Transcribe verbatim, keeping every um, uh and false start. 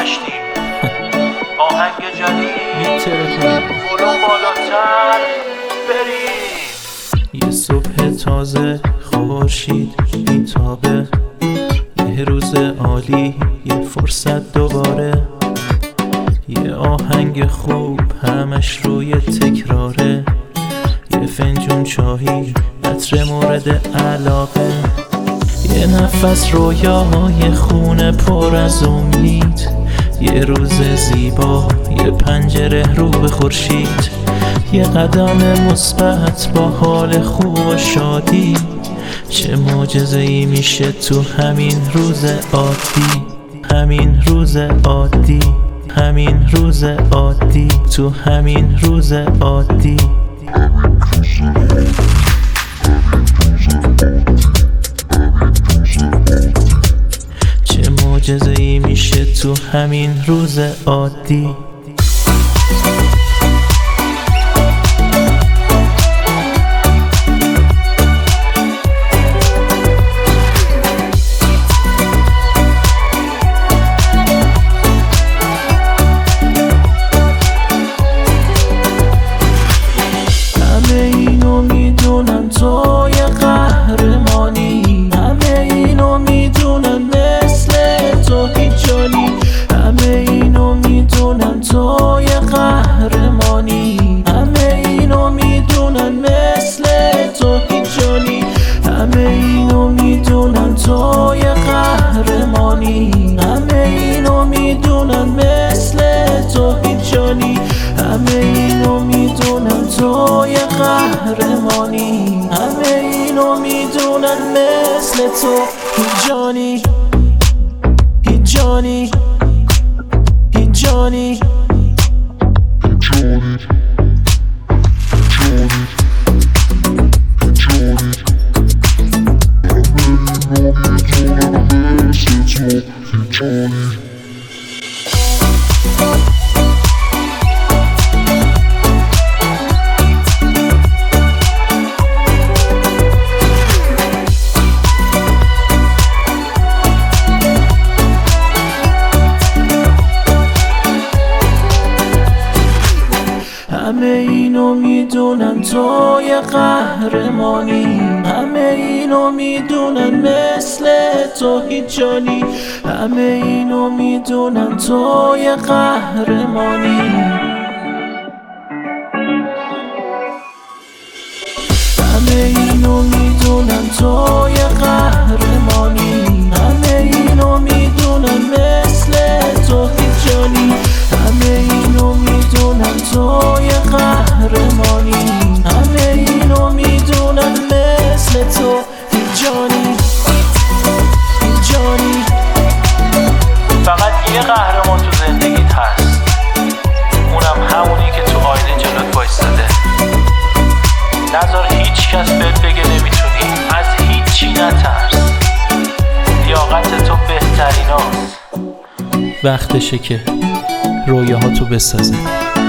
برگشتیم. آهنگ جدید ولوم بالاتر بریم. یه صبح تازه خورشید بیتابه، یه روز عالی، یه فرصت دوباره، یه آهنگ خوب همش روی تکراره، یه فنجون چایی عطر مورد علاقه، یه نفس رویای خونه پر از امید، یه روز زیبا، یه پنجره رو به خورشید، یه قدم مثبت با حال خوب و شادی. چه معجزه‌ای میشه تو همین روز عادی، همین روز عادی، همین روز عادی، تو همین روز عادی. چه معجزه‌ای میشه تو همین روز عادی. تو یه قهرمانی، همه اینو میدونن مثل تو هیچ جانی، همه اینو میدونن تو یه قهرمانی، همه اینو میدونن مثل تو هیچ جانی، همه اینو میدونن تو یه قهرمانی، همه اینو میدونن مثل تو هیچ جانی، همه اینو میدونن تو یه قهرمانی، همه اینو میدونن مثل تو هیچ جانی، هیچ جانی، هیچ جانی. همه اینو میدونن تو یه قهرمانی، همه اینو میدونن مثل تو هیچ جانی، همه اینو میدونن تو یه قهرمانی، همه اینو میدونن تو یه قهرمانی، همه اینو میدونن مثل تو هیچ جانی، همه اینو میدونن تو یه قهرمانی، همه اینو میدونن مثل تو هیچ جانی، هیچ جانی. فقط یه قهرمان تو زندگیت هست، اونم همونی که تو آینه جلوت وایساده. نذار هیچ کس بهت بگه نمیتونی، از هیچی نترس، لیاقت تو بهتریناست. وقتشه که رویاهاتو بسازه.